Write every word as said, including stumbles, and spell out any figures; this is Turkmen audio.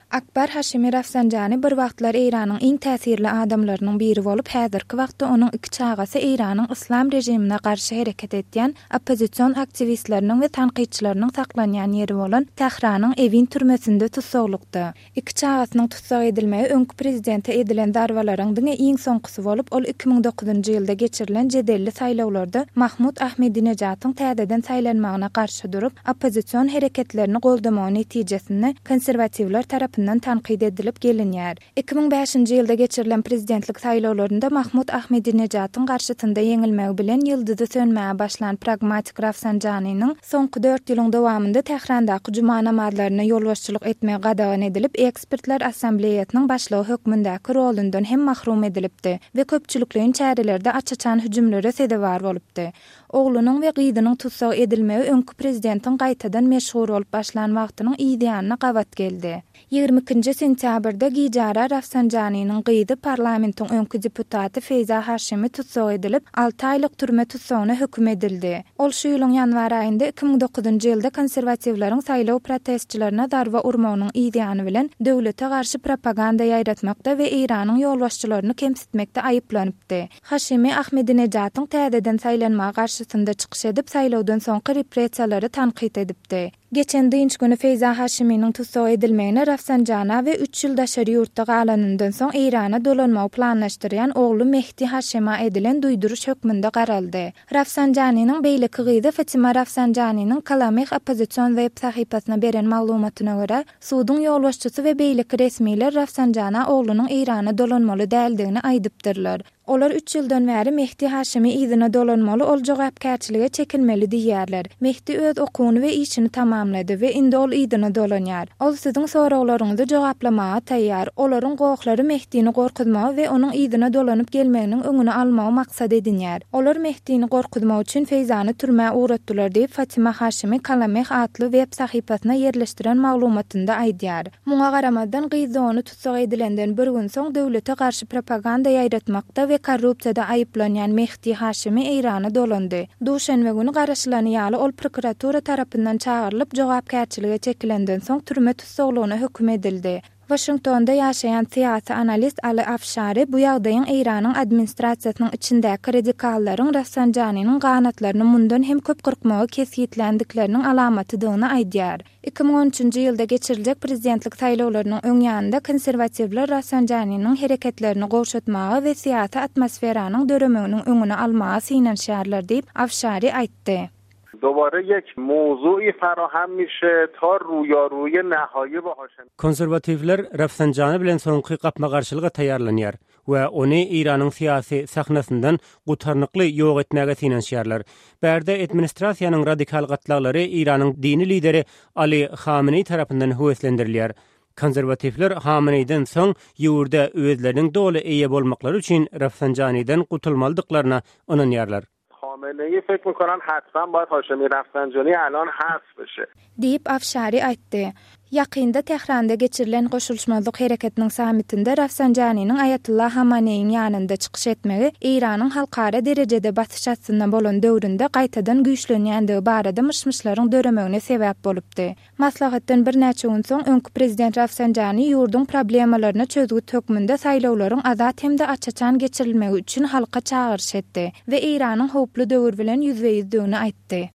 Akbar Hashimi Rafsanjani bir wagtlar Iranyň iň täsirli adamlarynyň biri bolup, häzirki wagtda onuň iki çagasy Iranyň islam rejimine garşy hereket etýän opposision aktivistleriniň we tanqidçileriniň saklanýan ýeri bolan Tehranyň Evin türmesinde tutsaglykda. İki çagasynyň tutsag edilmegi öňkü prezidente edilen darwalaryň diňe iň soňkysy bolup, ol iki ming dokuzunjy ýylda geçirilen jedelli saýlawlarda Mahmud Ahmedinejatyň täzeden saýlanmagyna garşy durup, opposision hereketlerini goldamagy netijesinde konserwatiwler tarapyndan tanqid edilip gelinýär. iki ming beşinji ýylda geçirilen prezidentlik saýlawlarynda Mahmud Ahmedinejatyň garşysynda yeňilmegi bilen ýyldyzy sönmäge başlanan pragmatik Rafsanjanynyň soňky dört ýylyň dowamında Tehrandaky juma namazlaryna ýolbaşçylyk etmegi gadagan edilip, ekspertler assambleýasynyň başlygy hökmündäki rolundan hem mahrum edilipdi we köpçülikliň çärelerde açaçan hüjümlere sebäp bolupdy. Oglunyň we gyzynyň tutsag edilmegi öňkü prezidentiň gaýtadan meşhur bolup başlanan wagtynyň ýygyanyna gawat geldi. ýygrimi ikinji sentýabrda Gijara Rafsanjanynyň gyzy parlamentiň öňkü deputaty Feyza Hashimi tutsag edilip, alty aýlyk türme tutsagyna hökm edildi. Ol şu ýylyň ýanwar aýynda iki ming dokuzunjy ýylda konserwatiwlaryň saýlaw protestçilerine darwa urmagynyň ýygyany bilen döwlete garşy propaganda ýaýratmakda we Iranyň ýolbaşçylaryny kemsitmekde aýyplanypdy. Hashimi Ahmedinejatyň täzeden saýlanmagy garşysynda çykyş edip, saýlawdan soňky repressiýalary tanqid edipdi. Geçen dünç günü Feyza Hashimi'nin tutsag edilmegine Rafsanjana ve üç ýyl daşary ýurtda galanyndan soň Irana dolanmagy planlaşdyrýan oglu Mehdi Hashima edilen duýduruş hökmünde garaldy. Rafsanjanynyň beýleki gyzy Fatima Rafsanjanynyň Kalameh opposision web sahypasyna beren maglumatyna görä, sudyň ýolbaşçysy we beýleki resmiler Rafsanjana oglunyň Irana dolanmaly däldigini aýdypdyrlar. Olar üç ýyldan bäri Mehdi Hashimi izine dolanmaly, ol jogapkärçilige çekilmeli diýerler. Mehdi öz okuwyny we işini tamamlady we indi ol izine dolanýar. Ol siziň soraglaryňyzy jogaplamaga taýýar. Olaryň gowaklary Mehdini gorkutmagy we onuň izine dolanyp gelmeginiň öňüne almagy maksat edinýär. Olar Mehdini gorkutmak üçin Feyzany türmäge uğratdylar diýip Fatima Hashimi Kalameh adly web sahypasyna ýerleşdiren maglumatynda aýdýar. Muňa garamadan gyzy ony tutsag edilenden bir gün soň döwlete garşy propaganda ýaýratmakda we korrupsiýada aýyplanýan Mehdi Hashimi Irana dolandy. Duşanbe günü garaşlany ýaly ol prokuratura tarapyndan çağırılıp jogapkärçilige çekilenden soň türme tutsaglygyna hökm edildi. Washingtonda ýaşaýan syýasy analist Ali Afshari bu ýagdaýyň Iranyň administrasiýasynyň içindäki radikallarryň Rafsanjanynyň ganatlaryny mundan hem köp gyrkmagy kesgitlendikleriniň alamatydygyny aýdýar. iki ming on üçinji ýylda geçiriljek prezidentlik saýlawlarynyň öň ýanynda konserwatiwler Rafsanjanynyň hereketlerini gowşatmagy we syýasy atmosferanyň döremeginiň öňüne almagy synanşýarlar diýip Afshari aýtdy. دوباره یک موضوعی فراهم میشه تا رویاروی نهایی با هاشمی. Konservativler Rafsanjany bilen soňky gapma garşylyga taýýarlanýar we ony Iranyň syýasy sahnasyndan gutarnykly ýok etmäge synanşýarlar. Berde administrasiýanyň radikal gatlaglary Iranyň dini lideri Ali Khamenei tarapyndan höweslendirilýär. Konservativler Khamenei'den soň ýurda özleriniň doly eýe bolmaklary üçin Rafsanjanydan gutulmalydyklaryna inanýarlar. خامنه‌ای فکر می‌کنن حتما باید هاشمی رفسنجانی الان حذف بشه. Diýip Afshari aýtdy. Ýakynda Tehranda geçirilen goşulşmazlyk hereketiniň samitinde Rafsanjanynyň Ayatullah Hamaneýiň ýanynda çykyş etmegi Iranyň halkara derejede basyş atyndan bolan döwründe gaýtadan güýçlenýändigi barada myşmyşlaryň döremegine sebäp bolupdy. Maslahatdan bir näçe gün soň öňkü prezident Rafsanjany ýurduň problemalaryny çözgü hökmünde saýlawlaryň azat hemde açaçan geçirilmegi üçin halka çağırış etdi we Iranyň howply döwür bilen ýüzbeýizdigini aýtdy.